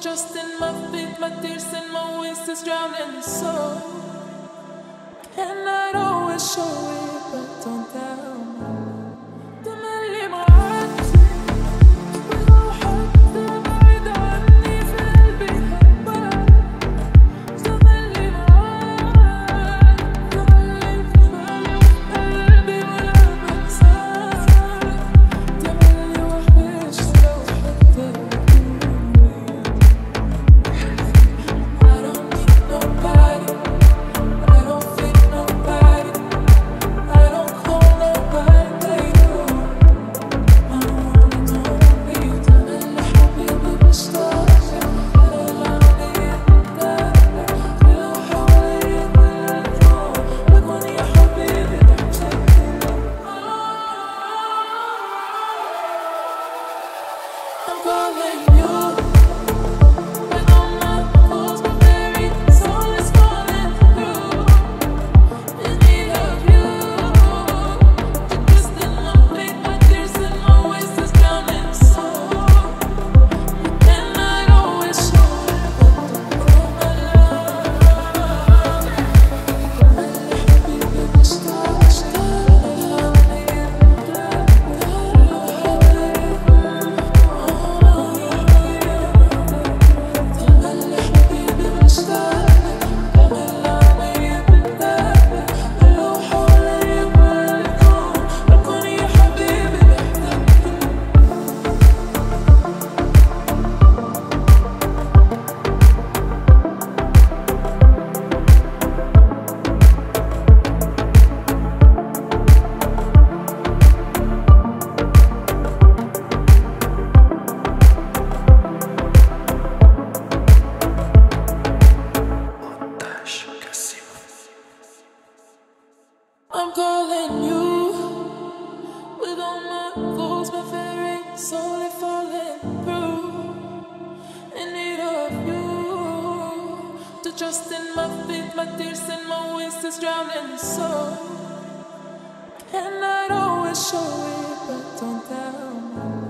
trust in my faith, my tears and my ways is drowning the soul. Cannot always show it, but don't tell me. تملي معاك ولو حتى بعيد عني في قلبي هواك. تملي معاك، تملي في بالي وفي قلبي ولا بنساك. تملي وحش لو حتى I don't need nobody, I don't feel nobody, I don't call nobody you. I don't wanna know you. تملي حبيبي مشتاق للعمري الدافع لو حوالي كله بكون يا حبيبي بحتاج. I'm calling you with all my faults, my very soul is calling through. In need of you, the twist in my faith, my tears and my ways is drowning the soul. And I always show it, but don't call my love. تملي حبيبي مشتاق للعمري الدافع لو حوالي تملي حبيبي مشتاق للعمري الدافع لو حوالي بكون يا حبيبي بحتاج. I'm calling you with all my faults, my very soul is falling through. In need of you, to trust in my faith, my tears and my ways is drowning the soul. Cannot always show it, but don't tell me.